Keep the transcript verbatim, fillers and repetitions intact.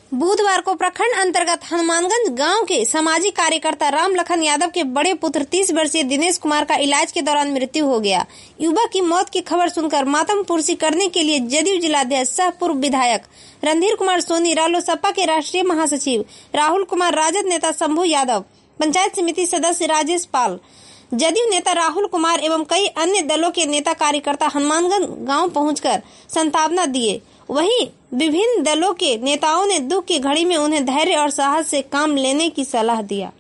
बुधवार को प्रखंड अंतर्गत हनुमानगंज गांव के सामाजिक कार्यकर्ता राम लखन यादव के बड़े पुत्र तीस वर्षीय दिनेश कुमार का इलाज के दौरान मृत्यु हो गया। युवक की मौत की खबर सुनकर मातम पुरसी करने के लिए जदयू जिलाध्यक्ष सह पूर्व विधायक रणधीर कुमार सोनी, रालोसपा के राष्ट्रीय महासचिव राहुल कुमार, राजद नेता शंभू यादव, पंचायत समिति सदस्य राजेश पाल, जदयू नेता राहुल कुमार एवं कई अन्य दलों के नेता कार्यकर्ता हनुमानगंज गांव पहुंचकर सांत्वना दिए। वहीं विभिन्न दलों के नेताओं ने दुख की घड़ी में उन्हें धैर्य और साहस से काम लेने की सलाह दिया।